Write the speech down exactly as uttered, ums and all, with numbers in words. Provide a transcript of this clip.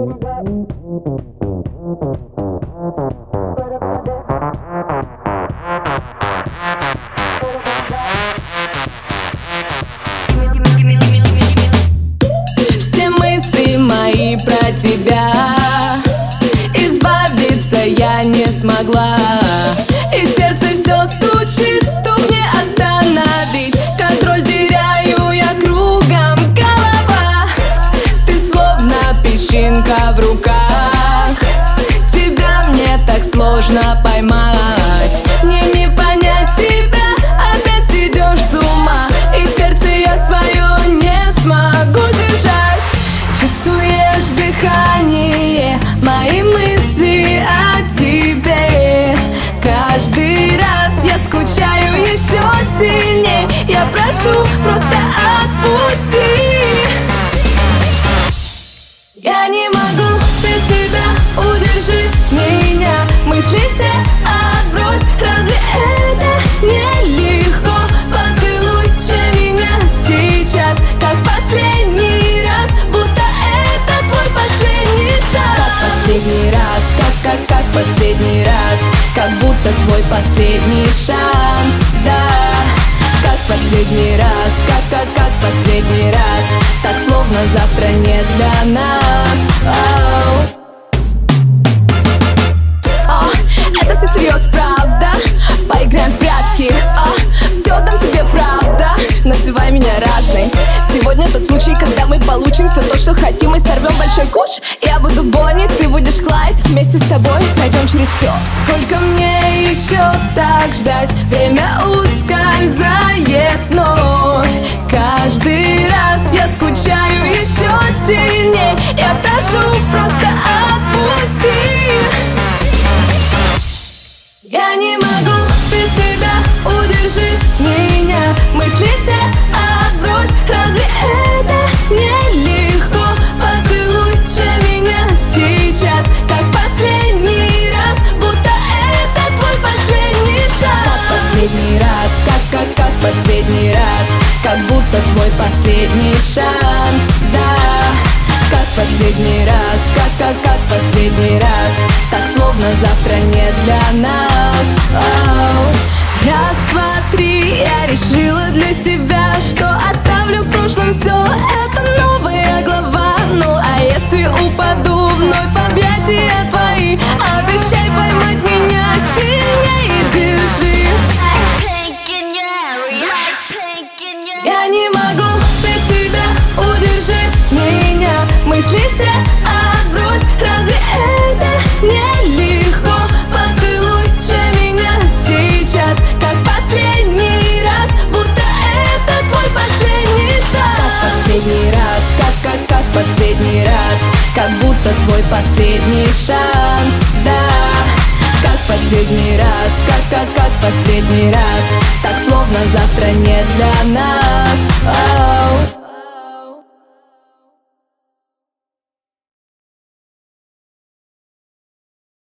Все мысли мои про тебя, избавиться я не смогла. И сердце все стучит, стук не остановить. Контроль теряю я, кругом голова. Ты словно песчинка в руках, тебя мне так сложно поймать. Мне не понять тебя, опять сведешь с ума. И сердце я свое не смогу держать. Чувствуешь дыхание, мои мысли о тебе. Каждый раз я скучаю еще сильней. Я прошу, просто отпусти. Я не могу без тебя, удержи меня. Мысли все отбрось, разве это не легко? Поцелуй же меня сейчас, как последний раз, будто это твой последний шанс. Как последний раз, как, как, как последний раз, как будто твой последний шанс, да. Как последний раз, как, как, как последний раз, так словно завтра нет для нас. Оу. О, это все всерьез, правда? Поиграем в прятки, а, все дам тебе, правда. Называй меня разной. Сегодня тот случай, когда мы получим все то, что хотим, и сорвем большой куш. Я буду Бонни, ты будешь Клайд. Вместе с тобой пройдем через все. Сколько мне еще так ждать? Время ускользает вновь. Каждый раз я скучаю еще сильней. Я прошу, просто отпусти. Я не могу без тебя, удержи меня. Мысли все отбрось, разве это не легко? Поцелуй же меня сейчас, как последний раз, будто это твой последний шанс. Как последний раз, как, как, как последний раз, как будто твой последний шанс, да. Как последний раз, как, как, как последний раз, так словно завтра нет для нас. Оу. Раз, два, три, я решила для себя, что оставлю в прошлом все, это новая глава. Ну а если упаду вновь в объятия твои, обещай поймать меня сильнее, держи. Я не могу без тебя, удержи меня. Мысли все отбрось, разве это не легко? Поцелуй же меня сейчас, как последний раз, будто это твой последний шанс. Как последний раз, как, как, как последний раз, как будто твой последний шанс, да. Как последний раз, как, как, как последний раз, так словно завтра нет для нас. Оу.